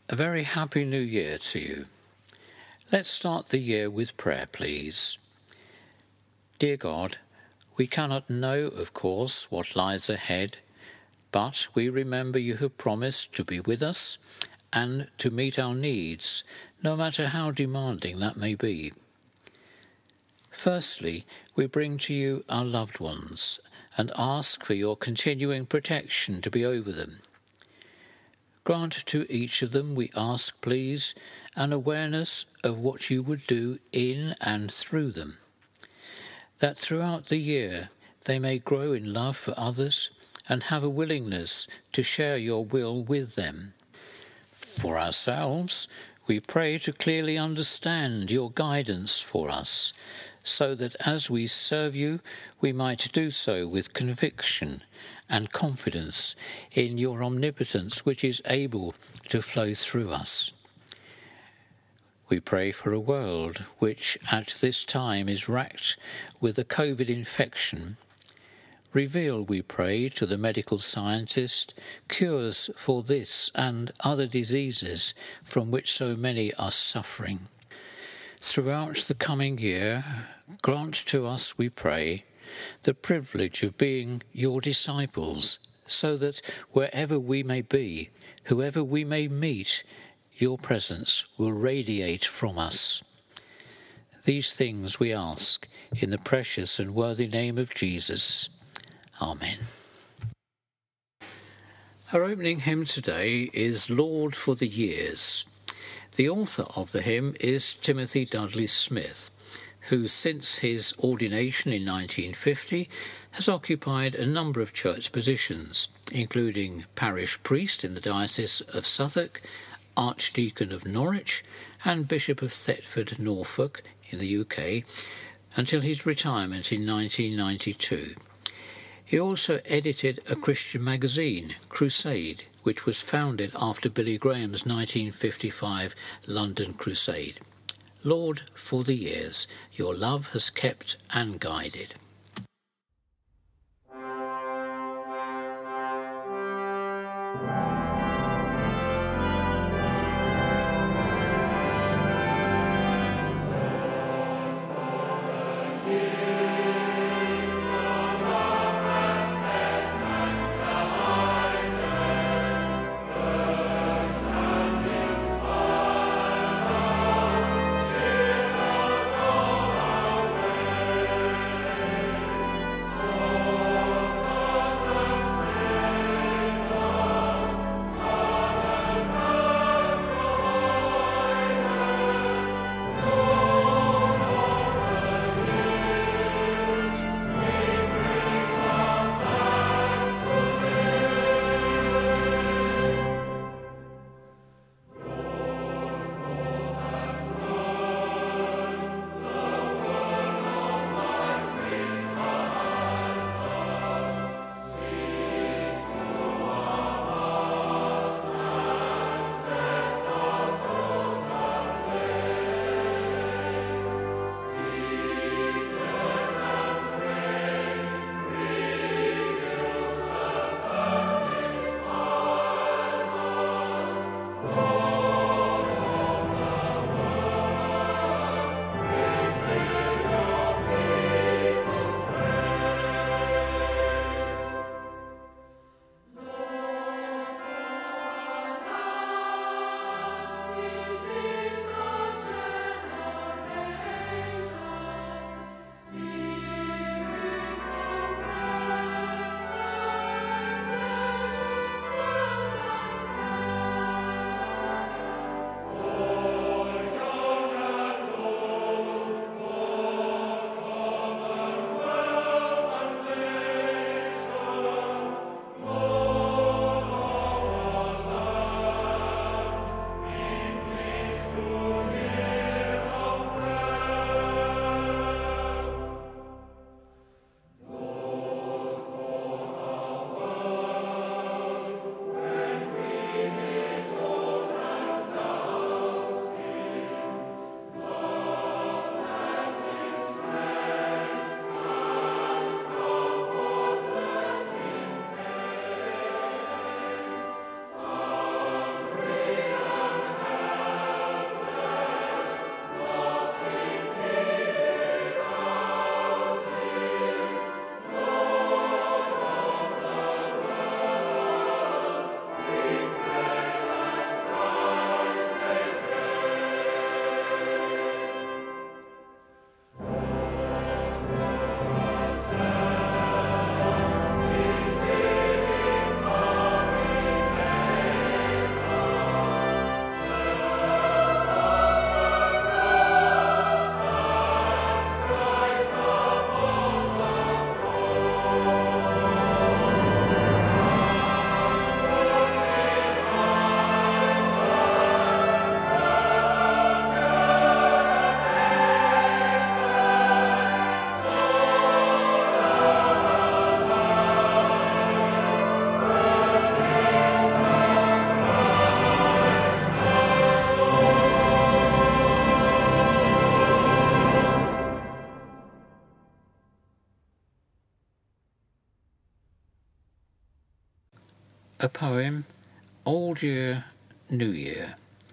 A very happy new year to you. Let's start the year with prayer, please. Dear God, we cannot know, of course, what lies ahead, but we remember you have promised to be with us and to meet our needs, no matter how demanding that may be. Firstly, we bring to you our loved ones and ask for your continuing protection to be over them. Grant to each of them, we ask, please, an awareness of what you would do in and through them, that throughout the year they may grow in love for others and have a willingness to share your will with them. For ourselves, we pray to clearly understand your guidance for us, so that as we serve you, we might do so with conviction and confidence in your omnipotence, which is able to flow through us. We pray for a world which at this time is racked with a COVID infection. Reveal, we pray, to the medical scientist cures for this and other diseases from which so many are suffering. Throughout the coming year, grant to us, we pray, the privilege of being your disciples, so that wherever we may be, whoever we may meet, your presence will radiate from us. These things we ask in the precious and worthy name of Jesus. Amen. Our opening hymn today is Lord for the Years. The author of the hymn is Timothy Dudley Smith, who since his ordination in 1950 has occupied a number of church positions, including parish priest in the Diocese of Suffolk, Archdeacon of Norwich and Bishop of Thetford, Norfolk in the UK, until his retirement in 1992. He also edited a Christian magazine, Crusade, which was founded after Billy Graham's 1955 London Crusade. Lord, for the years, your love has kept and guided. A poem, Old Year, New Year.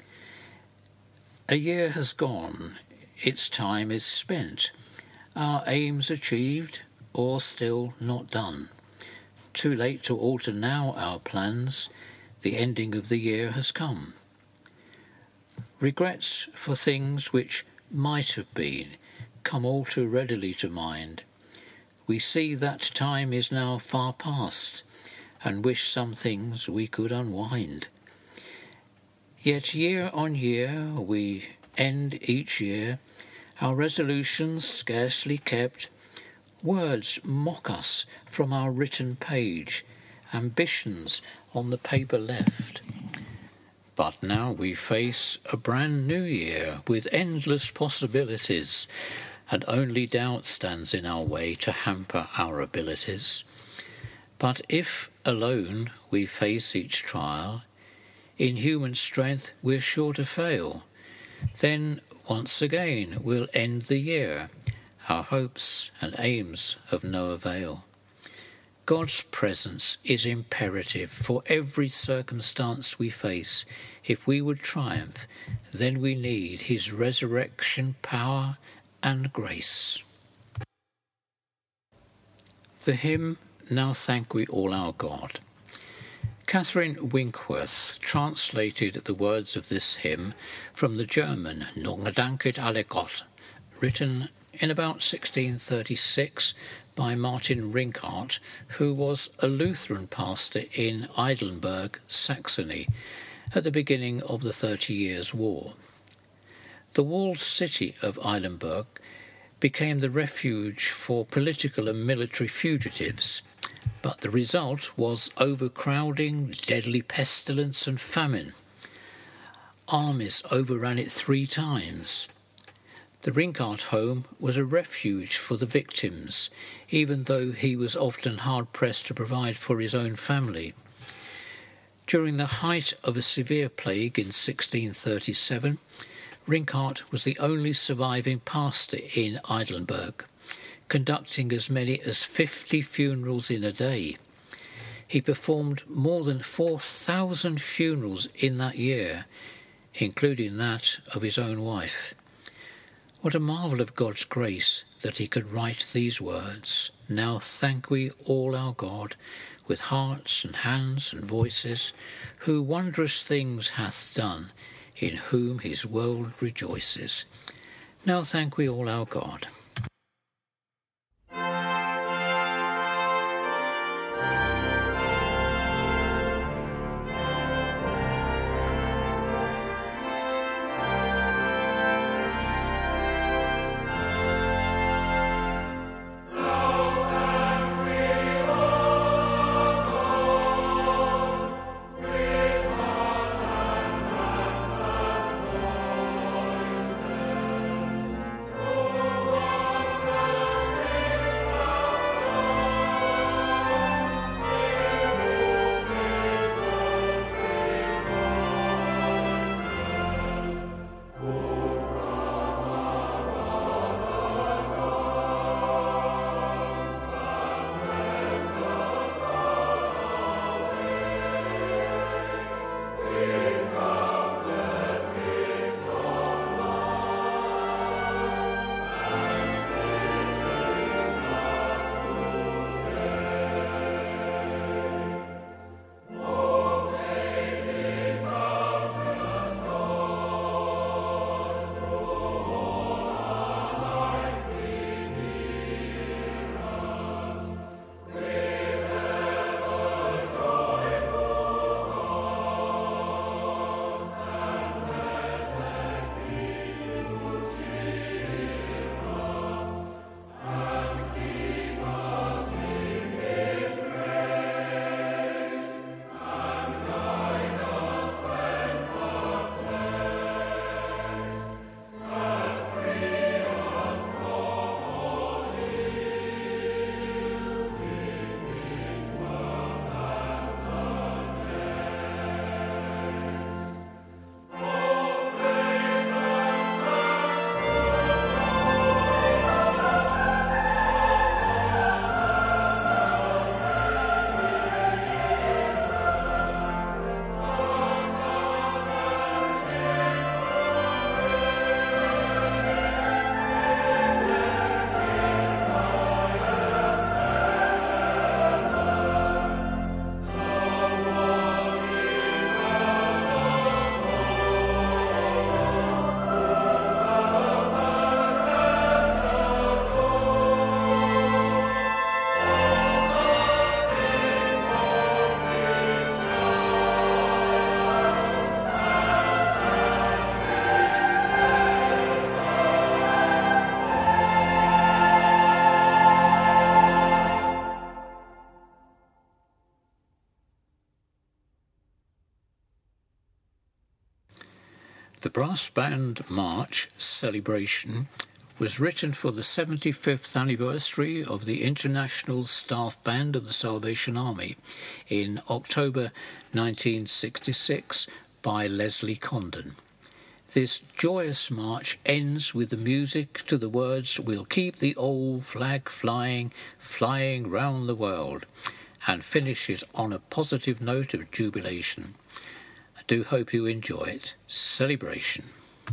A year has gone, its time is spent, our aims achieved, or still not done. Too late to alter now our plans, the ending of the year has come. Regrets for things which might have been come all too readily to mind. We see that time is now far past, and wish some things we could unwind. Yet year on year we end each year, our resolutions scarcely kept. Words mock us from our written page, ambitions on the paper left. But now we face a brand new year with endless possibilities, and only doubt stands in our way to hamper our abilities. But if alone we face each trial, in human strength we're sure to fail. Then once again we'll end the year, our hopes and aims of no avail. God's presence is imperative for every circumstance we face. If we would triumph, then we need his resurrection power and grace. The hymn, Now Thank We All Our God. Catherine Winkworth translated the words of this hymn from the German Nog gedanket alle Gott, written in about 1636 by Martin Rinckart, who was a Lutheran pastor in Eidelberg, Saxony, at the beginning of the 30 Years' War. The walled city of Eidelberg became the refuge for political and military fugitives, but the result was overcrowding, deadly pestilence and famine. Armies overran it 3 times. The Rinckart home was a refuge for the victims, even though he was often hard-pressed to provide for his own family. During the height of a severe plague in 1637, Rinckart was the only surviving pastor in Eidelberg, conducting as many as 50 funerals in a day. He performed more than 4,000 funerals in that year, including that of his own wife. What a marvel of God's grace that he could write these words, Now thank we all our God, with hearts and hands and voices, who wondrous things hath done, in whom his world rejoices. Now thank we all our God. The brass band march celebration was written for the 75th anniversary of the International Staff Band of the Salvation Army in October 1966 by Leslie Condon. This joyous march ends with the music to the words, "We'll keep the old flag flying, flying round the world," and finishes on a positive note of jubilation. I do hope you enjoy it. Celebration.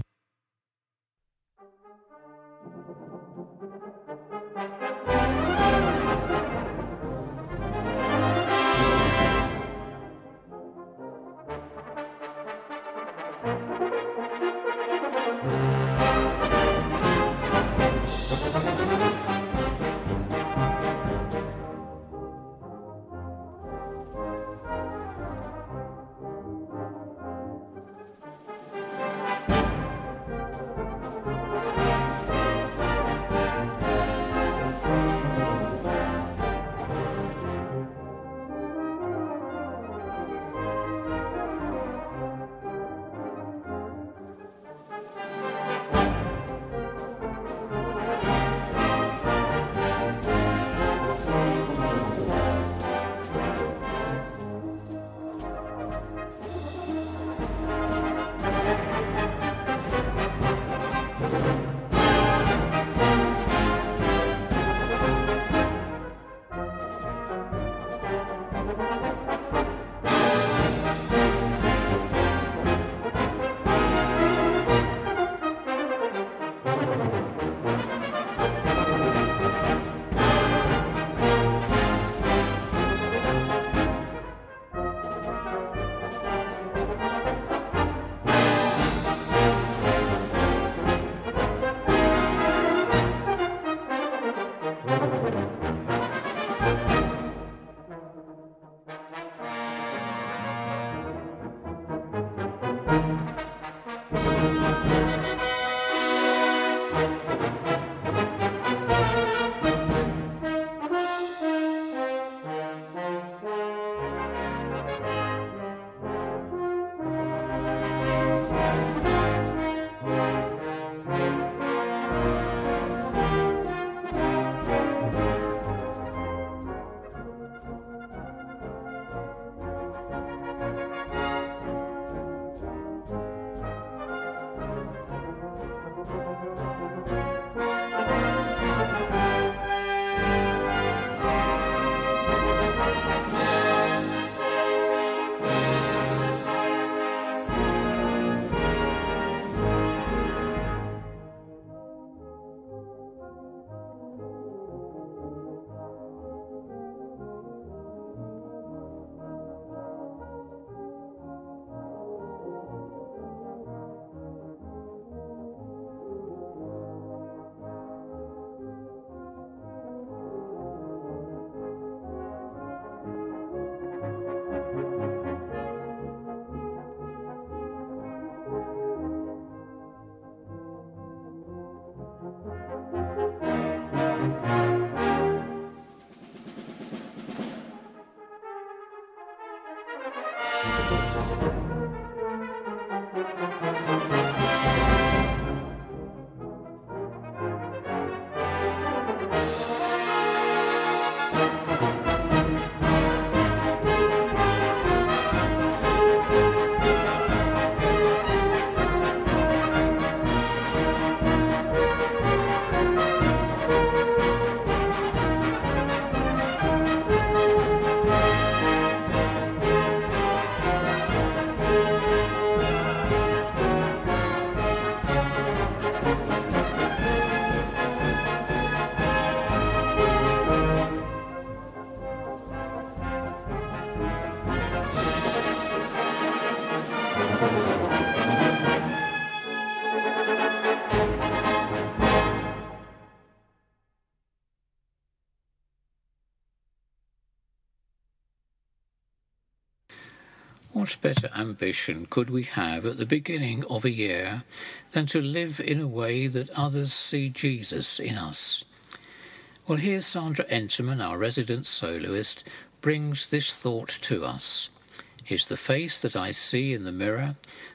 What better ambition could we have at the beginning of a year than to live in a way that others see Jesus in us? Well, here Sandra Enterman, our resident soloist, brings this thought to us. Is the face that I see in the mirror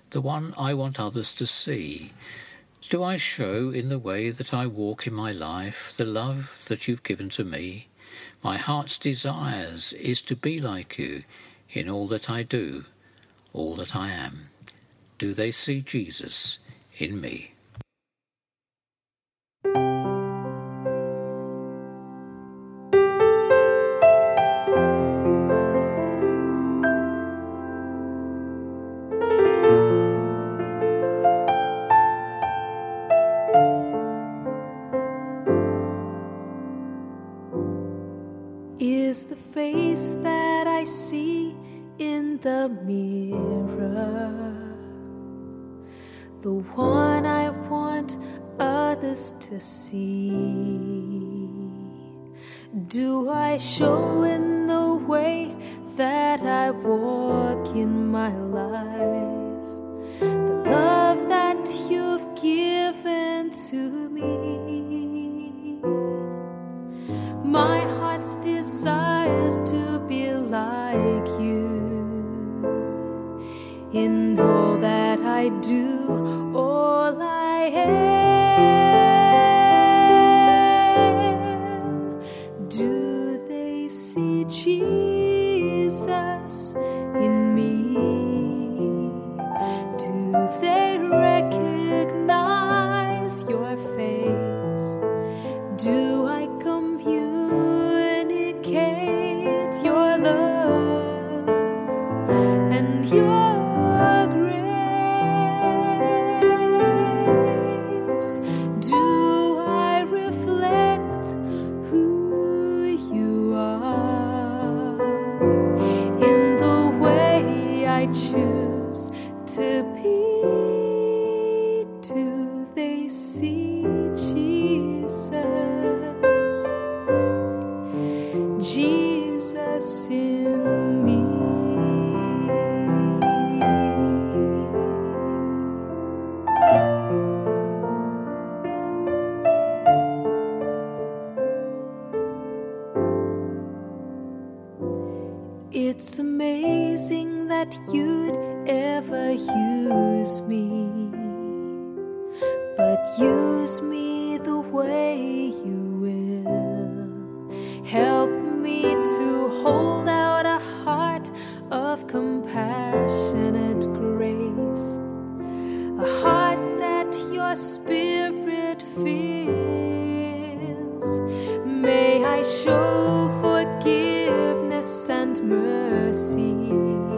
the one I want others to see? Do I show in the way that I walk in my life the love that you've given to me? My heart's desires is to be like you in all that I do, all that I am. Do they see Jesus in me? Is the face that I see in the mirror the one I want others to see? Do I show in the way that I walk in my life the love that you've given to me? My heart's desires to be like you in all that I do, all I am. Do they see Jesus in me? Do they recognize your face? Do I communicate your love and your grace? Do I reflect who you are in the way I choose to be? Do they see Jesus? Jesus in me. It's amazing that you'd ever use me, but use me the way you will. Help me to hold out a heart of compassionate grace, a heart that your Spirit fills. May I show forgiveness and mercy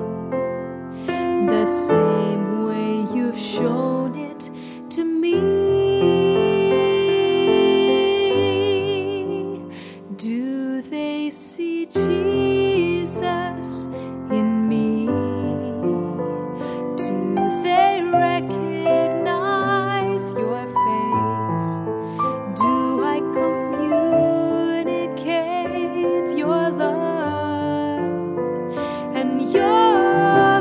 the same way you've shown it to me. Do they see Jesus in me? Do they recognize your face? Do I communicate your love and your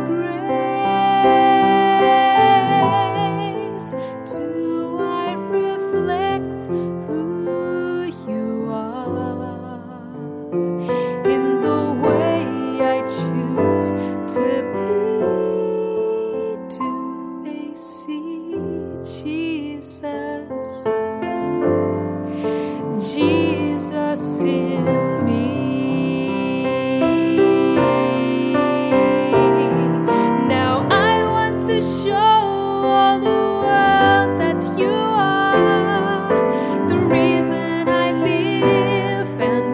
grace? Do I reflect who you are in the way I choose to be? Do they see Jesus? Jesus in me. Now I want to show all the world that you are the reason I live and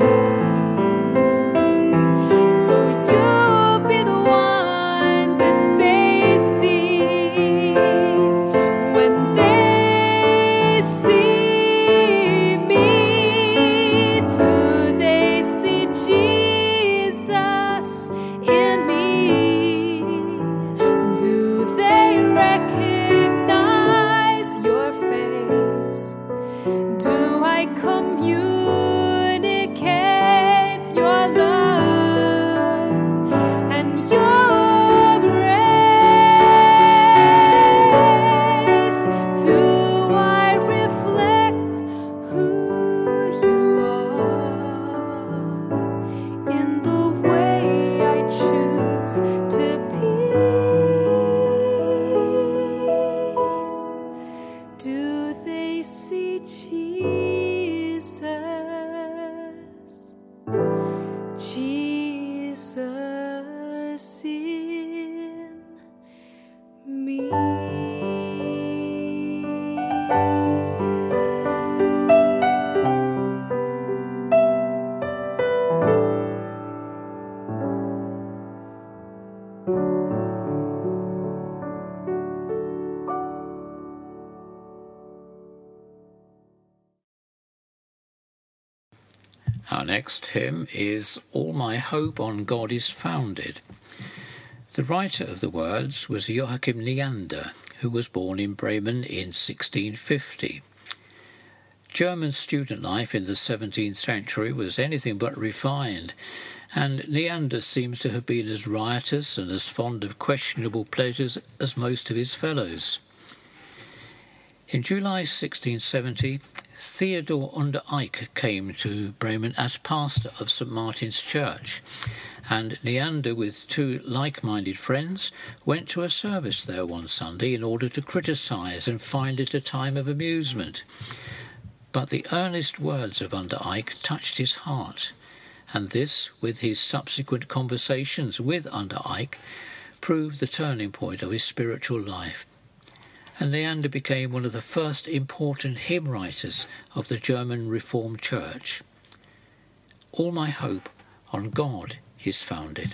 breathe. So you'll be the one that they see when they see me. Do they see Jesus in me? Do they recognize me. Our next hymn is All My Hope on God is Founded. The writer of the words was Joachim Neander, who was born in Bremen in 1650. German student life in the 17th century was anything but refined, and Neander seems to have been as riotous and as fond of questionable pleasures as most of his fellows. In July 1670, Theodor under Eck came to Bremen as pastor of St. Martin's Church, and Neander, with two like-minded friends, went to a service there one Sunday in order to criticise and find it a time of amusement. But the earnest words of under Eck touched his heart, and this, with his subsequent conversations with under Eck, proved the turning point of his spiritual life. And Neander became one of the first important hymn writers of the German Reformed Church. All my hope on God is founded.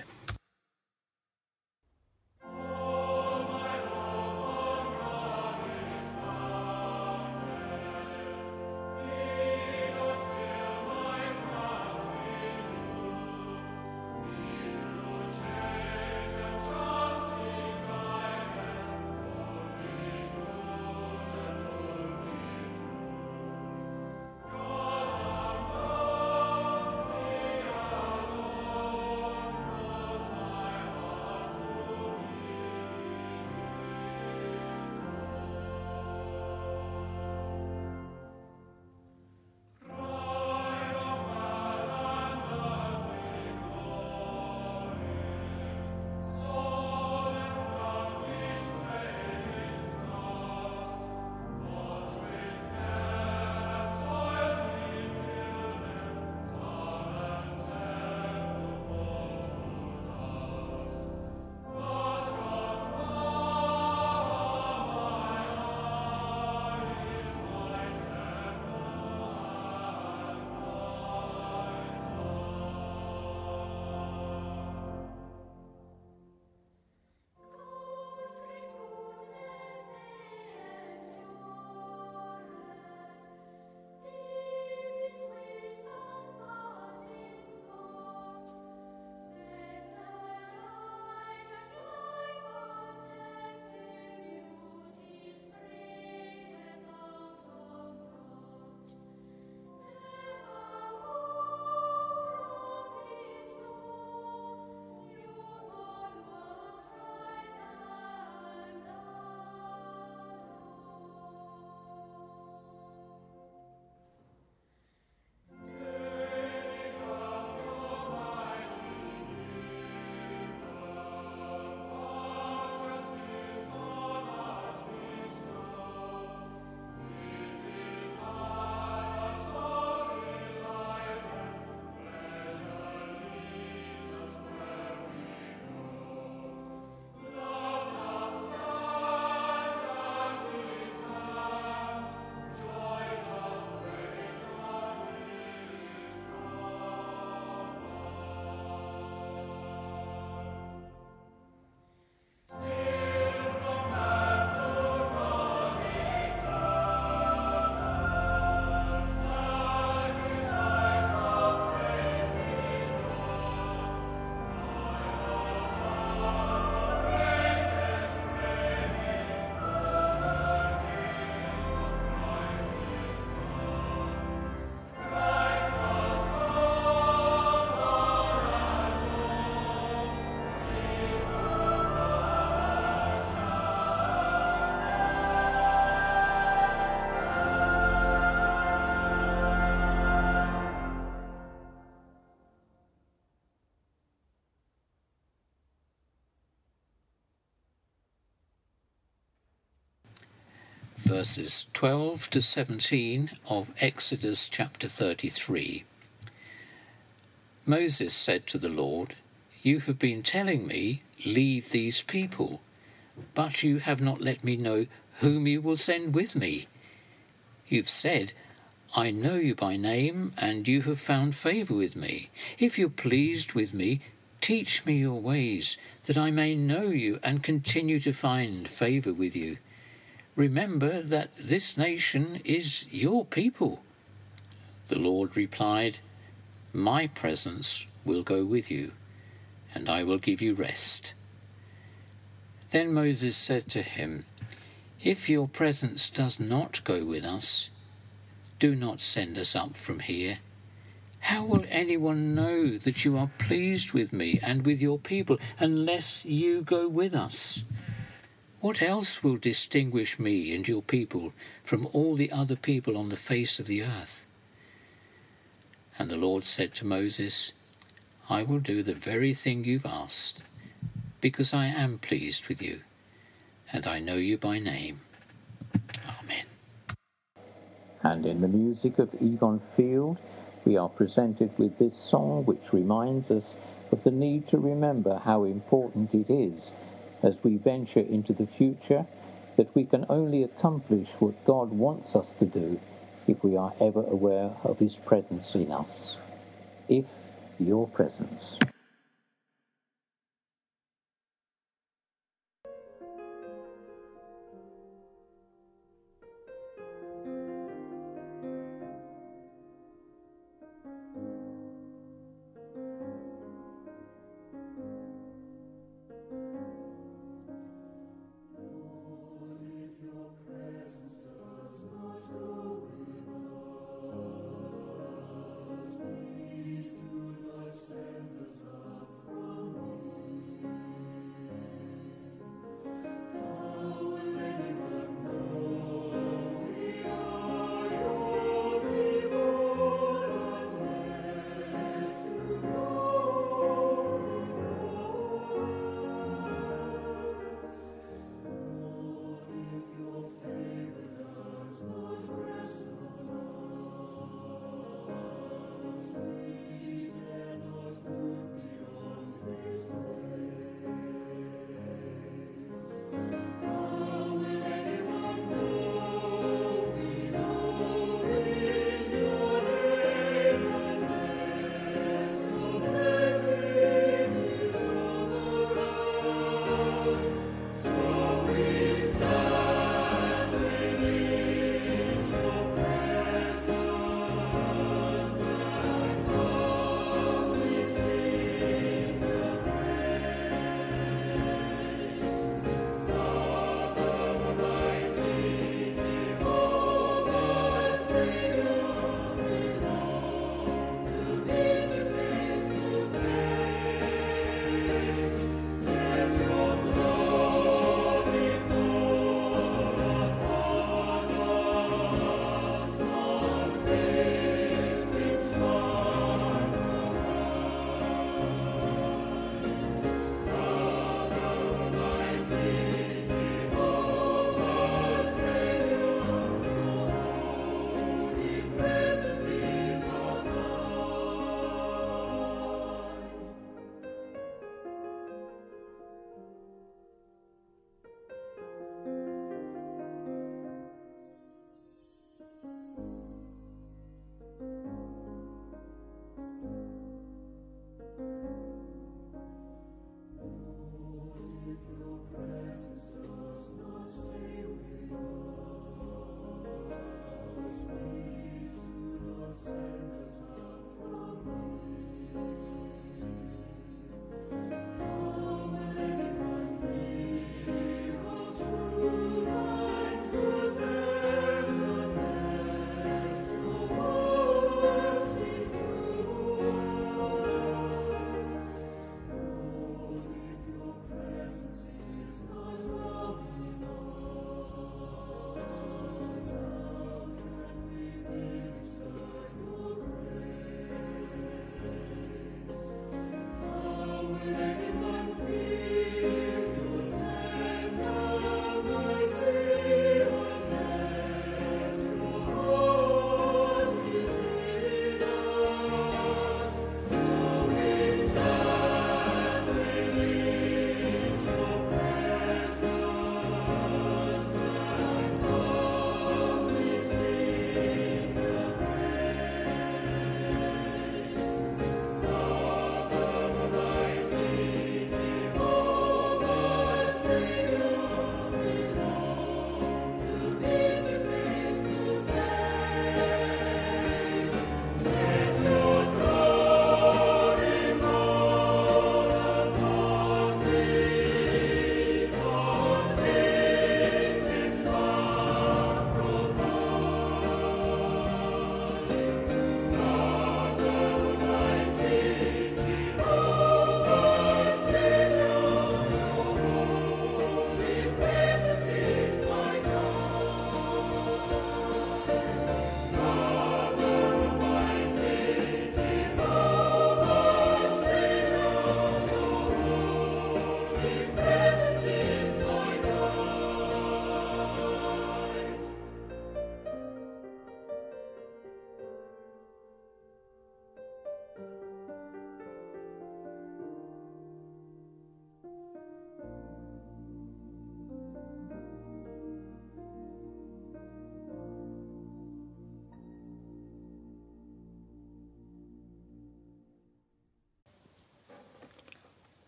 Verses 12 to 17 of Exodus chapter 33. Moses said to the Lord, "You have been telling me, lead these people, but you have not let me know whom you will send with me. You've said, 'I know you by name, and you have found favour with me. If you're pleased with me, teach me your ways, that I may know you and continue to find favour with you. Remember that this nation is your people.' The Lord replied, 'My presence will go with you, and I will give you rest.' Then Moses said to him, 'If your presence does not go with us, do not send us up from here. How will anyone know that you are pleased with me and with your people unless you go with us? What else will distinguish me and your people from all the other people on the face of the earth?' And the Lord said to Moses, 'I will do the very thing you've asked, because I am pleased with you, and I know you by name.' Amen." And in the music of Yvonne Field, we are presented with this song which reminds us of the need to remember how important it is as we venture into the future that we can only accomplish what God wants us to do if we are ever aware of His presence in us. If your presence. Please do not send us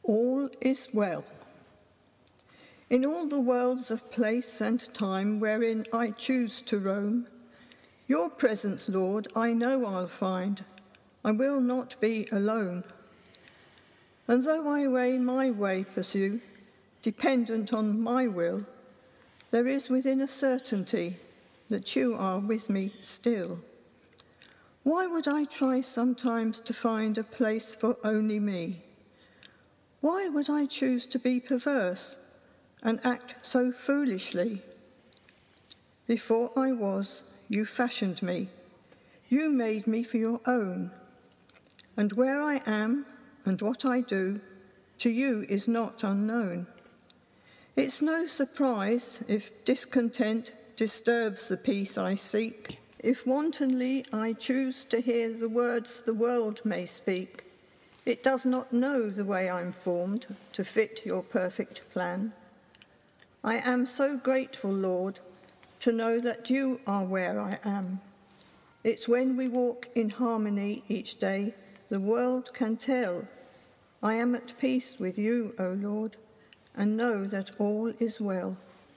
all is well. In all the worlds of place and time wherein I choose to roam, your presence, Lord, I know I'll find. I will not be alone. And though my way pursue, dependent on my will, there is within a certainty that you are with me still. Why would I try sometimes to find a place for only me? Why would I choose to be perverse and act so foolishly? Before I was, you fashioned me. You made me for your own. And where I am and what I do, to you is not unknown. It's no surprise if discontent disturbs the peace I seek, if wantonly I choose to hear the words the world may speak. It does not know the way I'm formed to fit your perfect plan. I am so grateful, Lord, to know that you are where I am. It's when we walk in harmony each day, the world can tell I am at peace with you, O Lord, and know that all is well.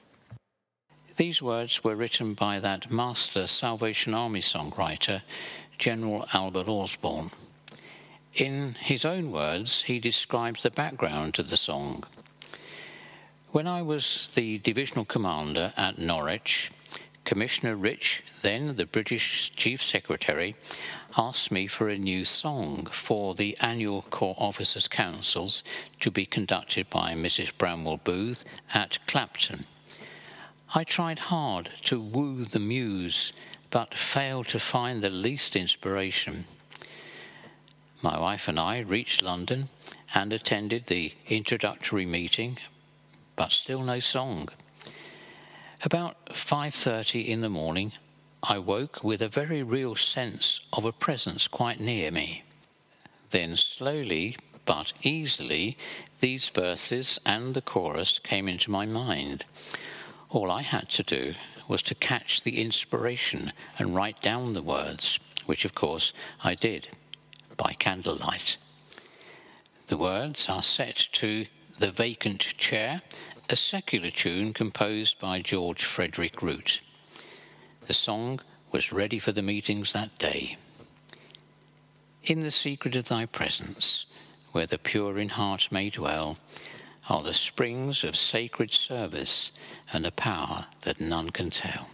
These words were written by that master Salvation Army songwriter, General Albert Osborne. In his own words, he describes the background to the song. When I was the divisional commander at Norwich, Commissioner Rich, then the British Chief Secretary, asked me for a new song for the annual Corps Officers' Councils to be conducted by Mrs. Bramwell Booth at Clapton. I tried hard to woo the muse, but failed to find the least inspiration. My wife and I reached London and attended the introductory meeting, but still no song. About 5:30 in the morning, I woke with a very real sense of a presence quite near me. Then slowly but easily, these verses and the chorus came into my mind. All I had to do was to catch the inspiration and write down the words, which of course I did, by candlelight. The words are set to The Vacant Chair, a secular tune composed by George Frederick Root. The song was ready for the meetings that day. In the secret of thy presence, where the pure in heart may dwell, are the springs of sacred service and a power that none can tell.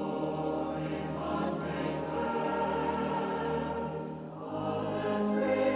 Spirit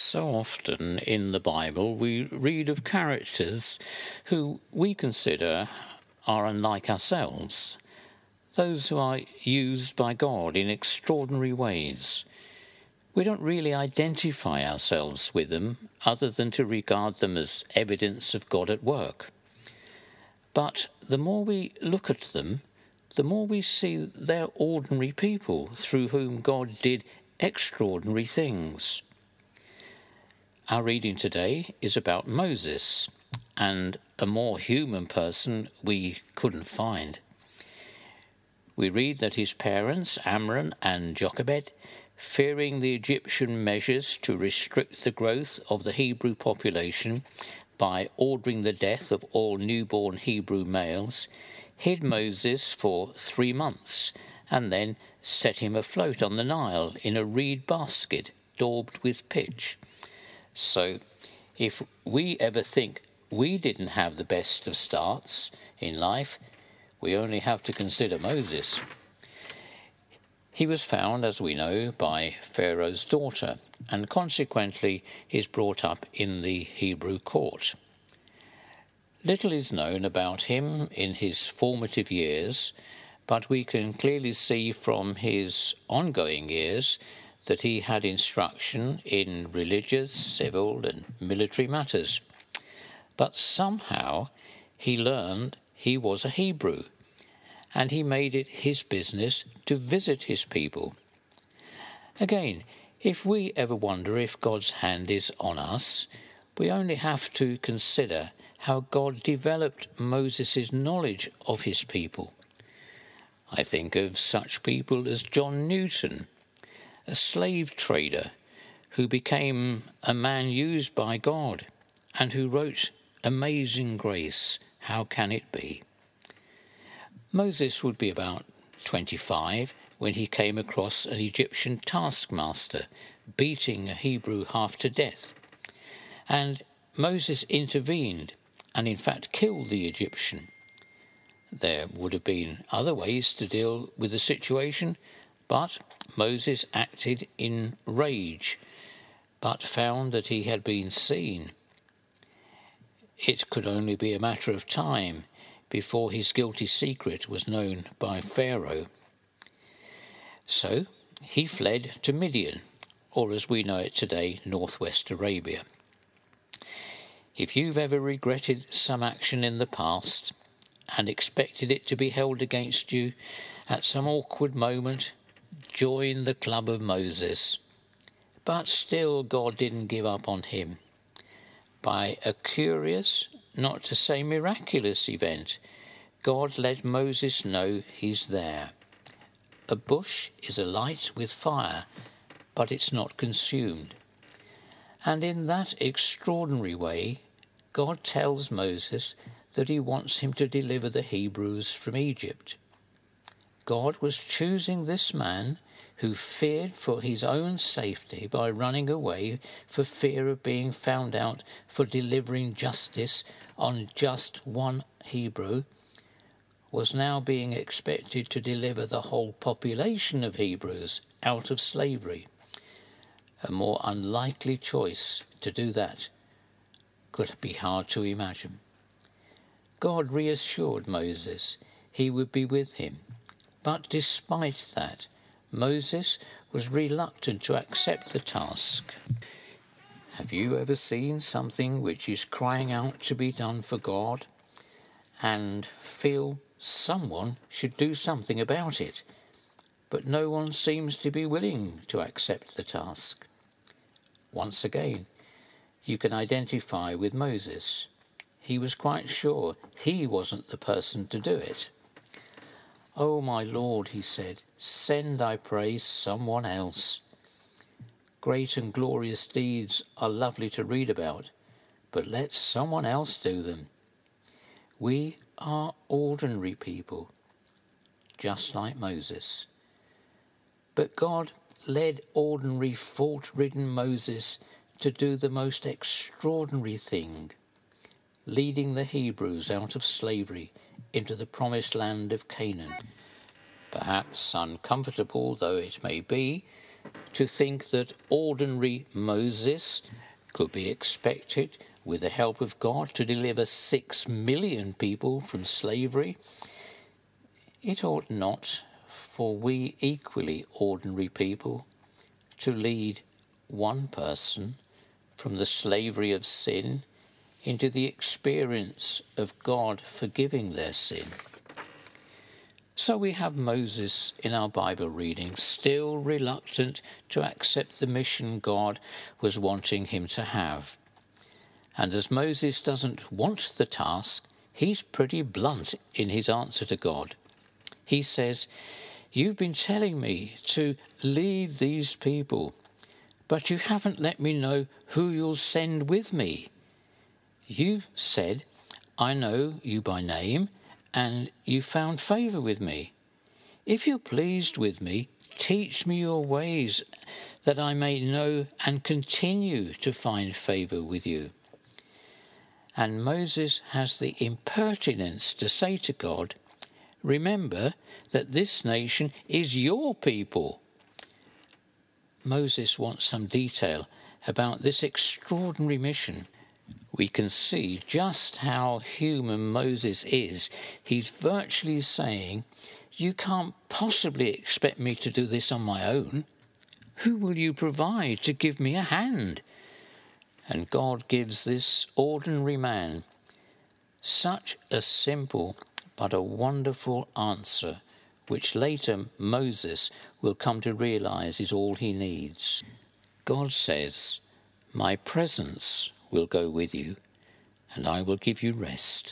So often in the Bible we read of characters who we consider are unlike ourselves, those who are used by God in extraordinary ways. We don't really identify ourselves with them other than to regard them as evidence of God at work. But the more we look at them, the more we see they're ordinary people through whom God did extraordinary things. Our reading today is about Moses, and a more human person we couldn't find. We read that his parents, Amram and Jochebed, fearing the Egyptian measures to restrict the growth of the Hebrew population by ordering the death of all newborn Hebrew males, hid Moses for 3 months and then set him afloat on the Nile in a reed basket daubed with pitch. So, if we ever think we didn't have the best of starts in life, we only have to consider Moses. He was found, as we know, by Pharaoh's daughter, and consequently is brought up in the Hebrew court. Little is known about him in his formative years, but we can clearly see from his ongoing years that he had instruction in religious, civil, and military matters. But somehow he learned he was a Hebrew, and he made it his business to visit his people. Again, if we ever wonder if God's hand is on us, we only have to consider how God developed Moses' knowledge of his people. I think of such people as John Newton, a slave trader who became a man used by God and who wrote Amazing Grace, How Can It Be? Moses would be about 25 when he came across an Egyptian taskmaster beating a Hebrew half to death. And Moses intervened and in fact killed the Egyptian. There would have been other ways to deal with the situation, but Moses acted in rage, but found that he had been seen. It could only be a matter of time before his guilty secret was known by Pharaoh. So he fled to Midian, or as we know it today, northwest Arabia. If you've ever regretted some action in the past and expected it to be held against you at some awkward moment, join the club of Moses. But still God didn't give up on him. By a curious, not to say miraculous event, God let Moses know he's there. A bush is alight with fire, but it's not consumed. And in that extraordinary way, God tells Moses that he wants him to deliver the Hebrews from Egypt. God was choosing this man who feared for his own safety by running away for fear of being found out for delivering justice on just one Hebrew, was now being expected to deliver the whole population of Hebrews out of slavery. A more unlikely choice to do that could be hard to imagine. God reassured Moses he would be with him, but despite that, Moses was reluctant to accept the task. Have you ever seen something which is crying out to be done for God and feel someone should do something about it, but no one seems to be willing to accept the task? Once again, you can identify with Moses. He was quite sure he wasn't the person to do it. "Oh, my Lord," he said, "send, I pray, someone else. Great and glorious deeds are lovely to read about, but let someone else do them. We are ordinary people, just like Moses." But God led ordinary, fault-ridden Moses to do the most extraordinary thing, leading the Hebrews out of slavery into the promised land of Canaan. Perhaps uncomfortable though it may be, to think that ordinary Moses could be expected, with the help of God, to deliver 6 million people from slavery. It ought not for we equally ordinary people to lead one person from the slavery of sin into the experience of God forgiving their sin. So we have Moses in our Bible reading, still reluctant to accept the mission God was wanting him to have. And as Moses doesn't want the task, he's pretty blunt in his answer to God. He says, "You've been telling me to lead these people, but you haven't let me know who you'll send with me. You've said, I know you by name, and you found favour with me. If you're pleased with me, teach me your ways, that I may know and continue to find favour with you." And Moses has the impertinence to say to God, "Remember that this nation is your people." Moses wants some detail about this extraordinary mission. We can see just how human Moses is. He's virtually saying, "You can't possibly expect me to do this on my own. Who will you provide to give me a hand?" And God gives this ordinary man such a simple but a wonderful answer, which later Moses will come to realize is all he needs. God says, "My presence will go with you, and I will give you rest."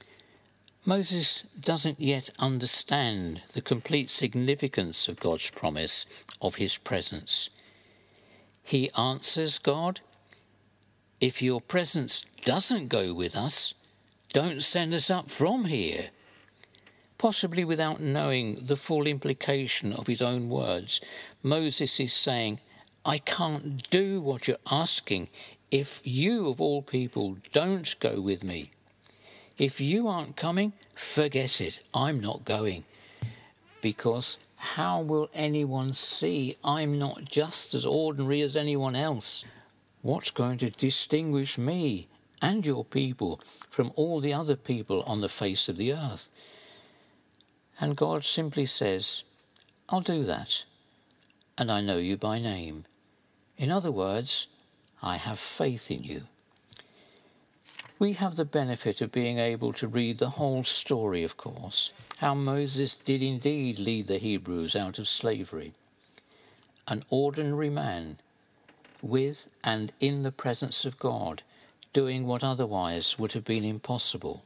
Moses doesn't yet understand the complete significance of God's promise of his presence. He answers God, "If your presence doesn't go with us, don't send us up from here." Possibly without knowing the full implication of his own words, Moses is saying, "I can't do what you're asking if you, of all people, don't go with me. If you aren't coming, forget it, I'm not going. Because how will anyone see I'm not just as ordinary as anyone else? What's going to distinguish me and your people from all the other people on the face of the earth?" And God simply says, "I'll do that, and I know you by name. In other words, I have faith in you." We have the benefit of being able to read the whole story, of course, how Moses did indeed lead the Hebrews out of slavery. An ordinary man, with and in the presence of God, doing what otherwise would have been impossible.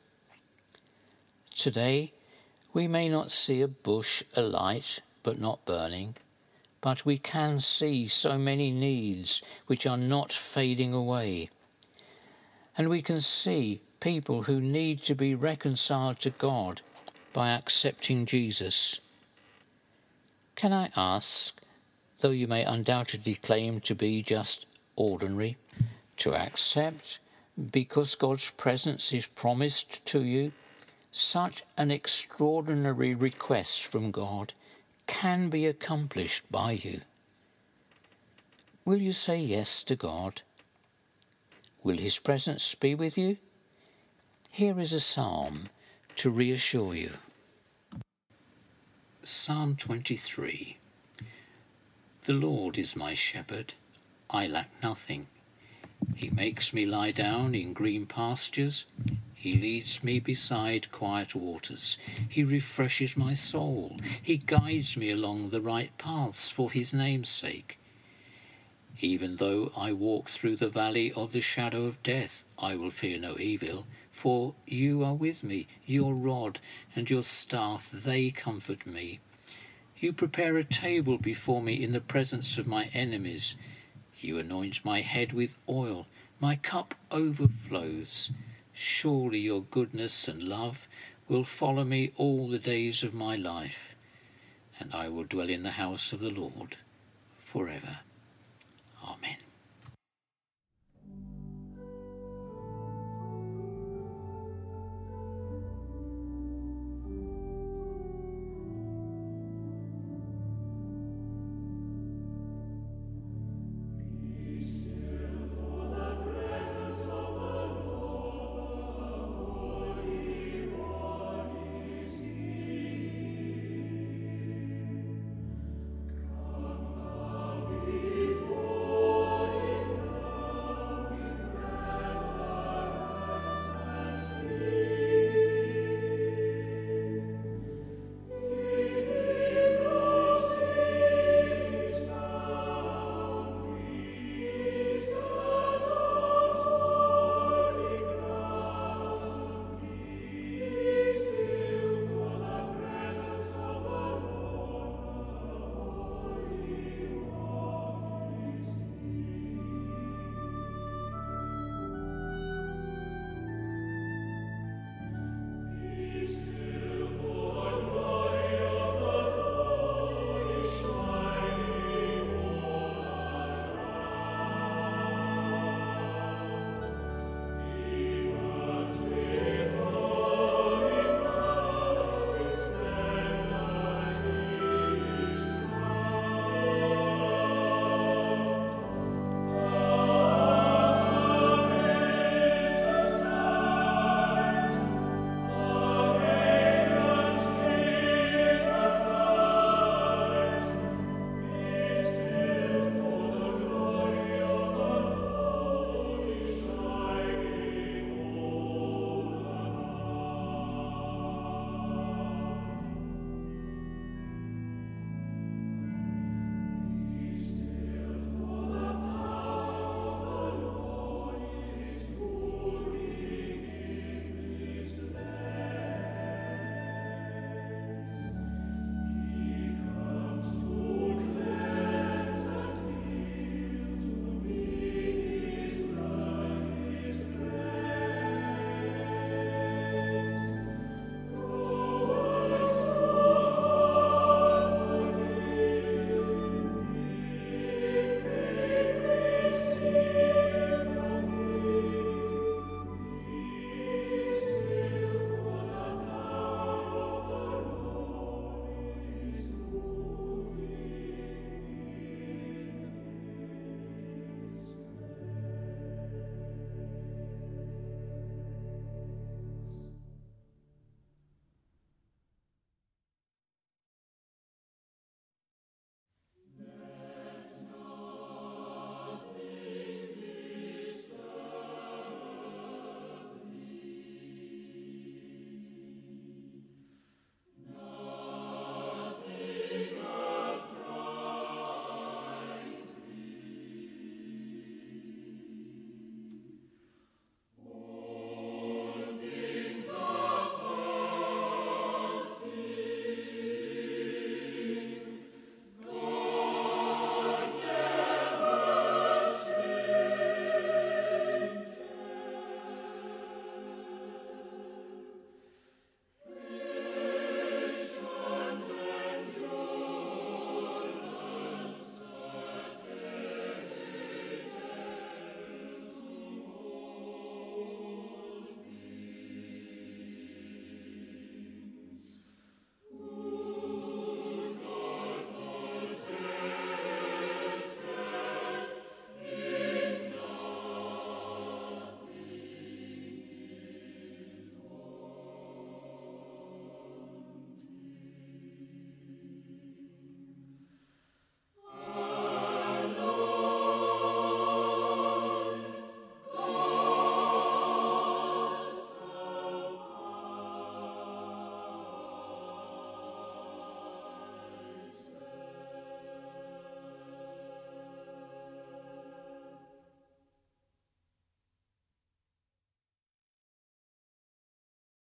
Today, we may not see a bush alight but not burning, but we can see so many needs which are not fading away. And we can see people who need to be reconciled to God by accepting Jesus. Can I ask, though you may undoubtedly claim to be just ordinary, to accept, because God's presence is promised to you, such an extraordinary request from God can be accomplished by you? Will you say yes to God? Will his presence be with you? Here is a psalm to reassure you. Psalm 23. The Lord is my shepherd, I lack nothing. He makes me lie down in green pastures. He leads me beside quiet waters. He refreshes my soul. He guides me along the right paths for his name's sake. Even though I walk through the valley of the shadow of death, I will fear no evil, for you are with me. Your rod and your staff, they comfort me. You prepare a table before me in the presence of my enemies. You anoint my head with oil. My cup overflows. Surely your goodness and love will follow me all the days of my life, and I will dwell in the house of the Lord forever.